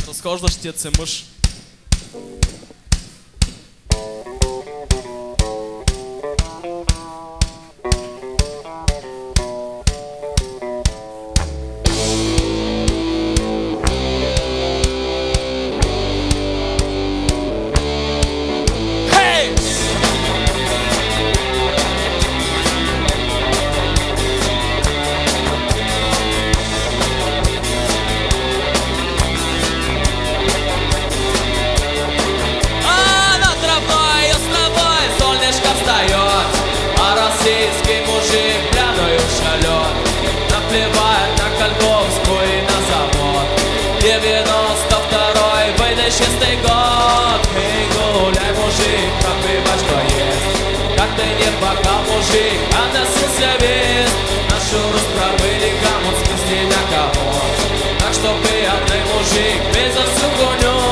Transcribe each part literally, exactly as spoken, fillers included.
Разхождаш ти се мъж. Российский мужик пьяную шалет, наплевает на Кольковскую и на завод. Девяносто второй выдачистый год. Эй, гуляй, мужик, пропивай, что есть. Как ты не бокал, мужик, а носился весь. Нашу расправили гаммут, спасти на кого. Так что пьяный мужик, бей за всю гоню.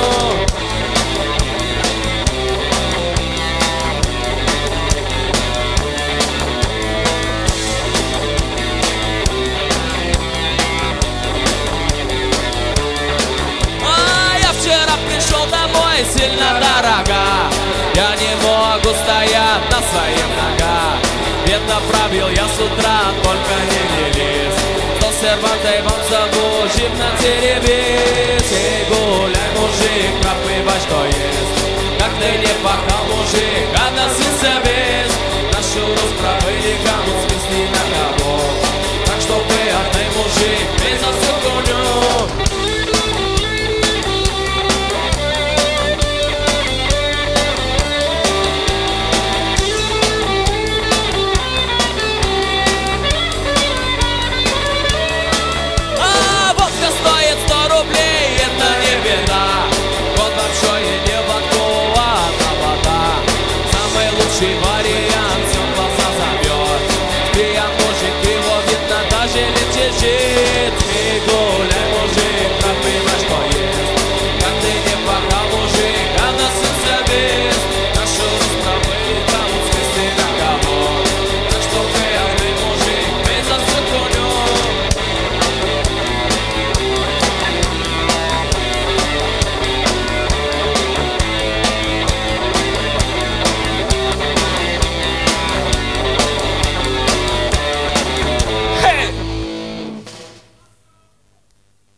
Сильно дорога, я не могу стоять на своих ногах. Бедно пробил я с утра, только не делись. Сто сервантой вам зову, жив на теребись. И гуляй, мужик, пропивай, что есть. Как ты не пахал, мужик,